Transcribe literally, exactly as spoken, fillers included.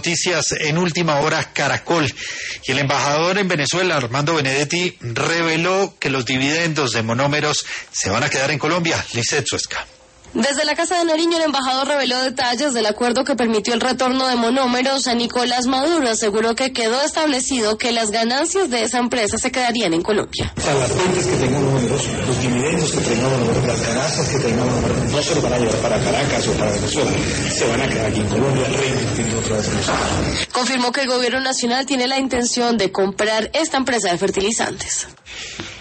Noticias en última hora, Caracol. Y el embajador en Venezuela, Armando Benedetti, reveló que los dividendos de monómeros se van a quedar en Colombia. Lizeth Suezca. Desde la Casa de Nariño, el embajador reveló detalles del acuerdo que permitió el retorno de monómeros a Nicolás Maduro. Aseguró que quedó establecido que las ganancias de esa empresa se quedarían en Colombia. O sea, las cuentas que tengan monómeros, los dividendos que tengan monómeros, las ganancias que tengan monómeros, no se los van a llevar para Caracas o para Venezuela, se van a quedar aquí en Colombia, reinvirtiendo otra vez en nosotros. Confirmó que el gobierno nacional tiene la intención de comprar esta empresa de fertilizantes.